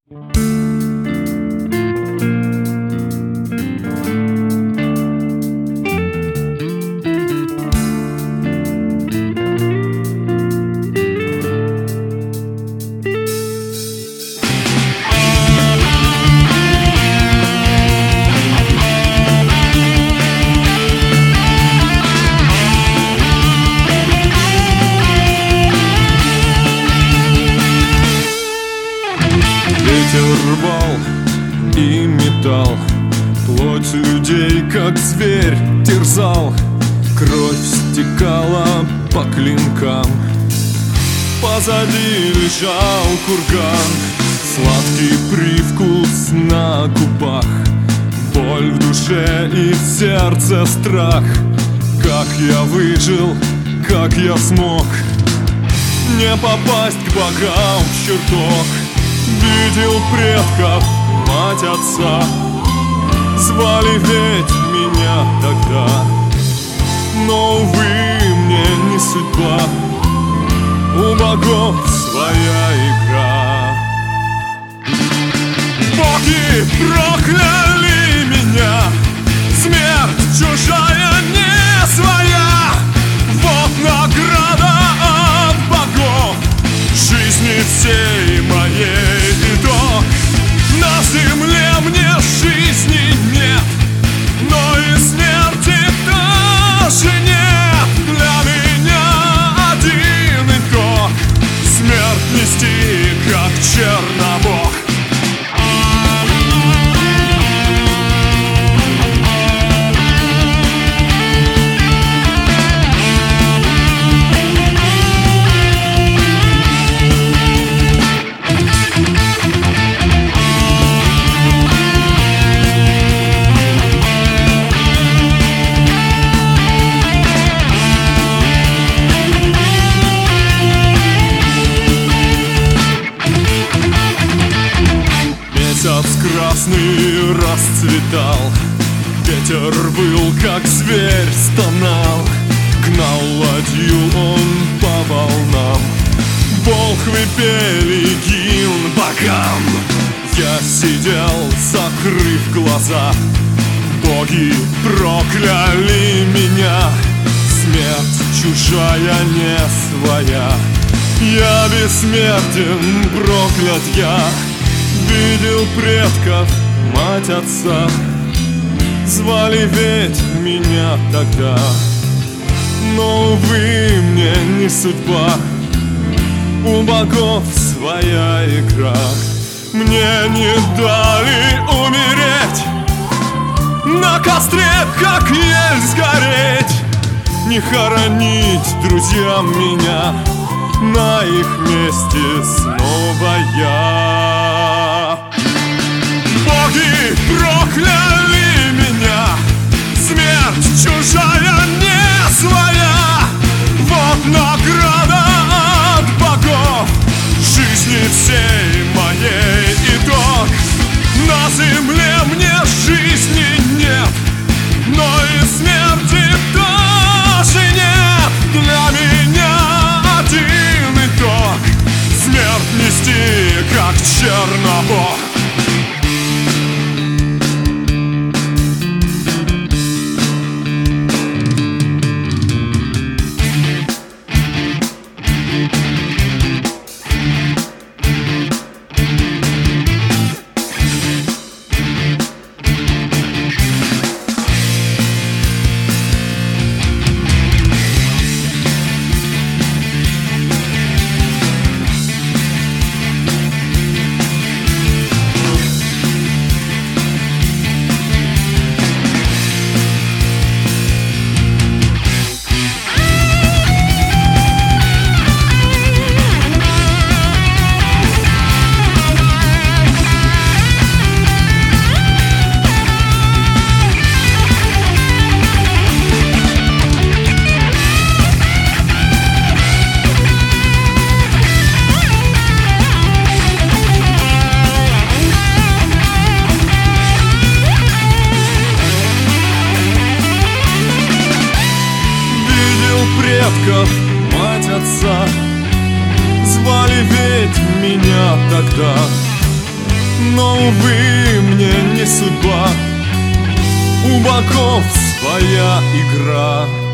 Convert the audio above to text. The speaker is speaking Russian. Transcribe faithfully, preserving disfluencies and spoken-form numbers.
Рвал и металл, плоть людей, как зверь, терзал. Кровь стекала по клинкам, позади лежал курган. Сладкий привкус на губах, боль в душе и в сердце страх. Как я выжил, как я смог не попасть к богам в чертог. Видел предков, мать отца, звали ведь меня тогда. Но, увы, мне не судьба, у богов своя игра. Боги прокляли меня, смерть чужая, не своя. Вот награда от богов жизни всей моей итог. На земле мне жизни нет, но и смерти тоже нет. Для меня один итог — смерть нести, как Чернобог. Красный расцветал, ветер выл, как зверь стонал. Гнал ладью он по волнам, волхвы пели гимн богам. Я сидел, закрыв глаза, боги прокляли меня. Смерть чужая, не своя, я бессмертен, проклят я. Видел предков, мать отца, звали ведь меня тогда. Но, увы, мне не судьба, у богов своя игра. Мне не дали умереть, на костре, как ель, сгореть. Не хоронить друзьям меня, на их месте снова я. Боги прокляли меня, смерть чужая, не своя. Вот награда от богов жизни всей моей итог. На земле мне жизни нет, но и смерти тоже нет. Для меня один итог — смерть нести, как Чернобог. предков, мать отца, звали ведь меня тогда. но, увы, мне не судьба. У богов своя игра.